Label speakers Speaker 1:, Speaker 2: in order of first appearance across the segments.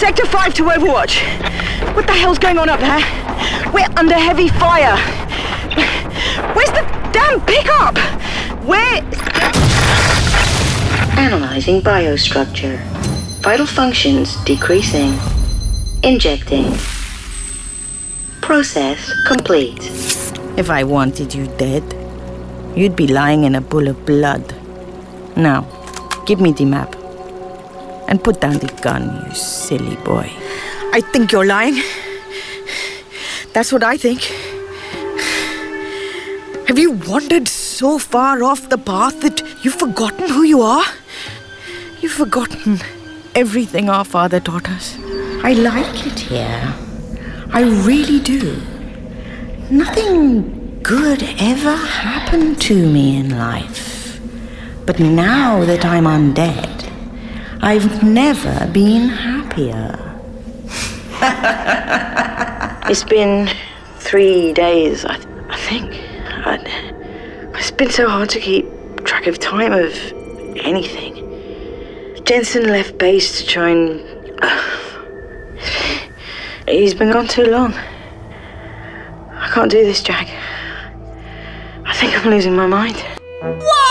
Speaker 1: Sector 5 to Overwatch. What the hell's going on up there? We're under heavy fire. Where's the damn pickup? Where?
Speaker 2: Analyzing biostructure. Vital functions decreasing. Injecting. Process complete.
Speaker 1: If I wanted you dead, you'd be lying in a pool of blood. Now, give me the map. And put down the gun, you silly boy. I think you're lying. That's what I think. Have you wandered so far off the path that you've forgotten who you are? You've forgotten everything our father taught us. I like it here. I really do. Nothing good ever happened to me in life. But now that I'm undead, I've never been happier. It's been 3 days, I think. It's been so hard to keep track of time of anything. Jensen left base to try and... He's been gone too long. I can't do this, Jack. I think I'm losing my mind.
Speaker 3: Whoa!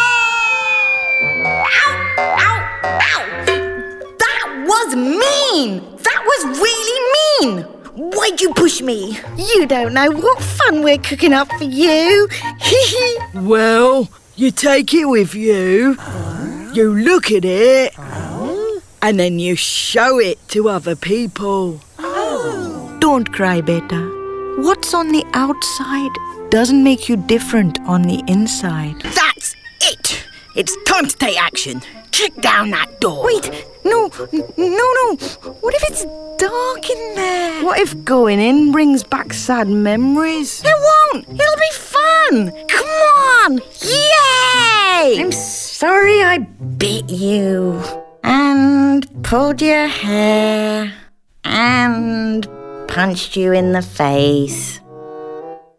Speaker 3: Ow! Ow! Ow! That was mean! That was really mean! Why'd you push me? You don't know what fun we're cooking up for you.
Speaker 4: Well, you take it with you. You look at it. And then you show it to other people.
Speaker 1: Don't cry, beta. What's on the outside doesn't make you different on the inside.
Speaker 3: That's it! It's time to take action. Kick down that door.
Speaker 1: Wait, no. What if it's dark in there? What if going in brings back sad memories?
Speaker 3: It won't. It'll be fun. Come on. Yay!
Speaker 1: I'm sorry I bit you. And pulled your hair. And punched you in the face.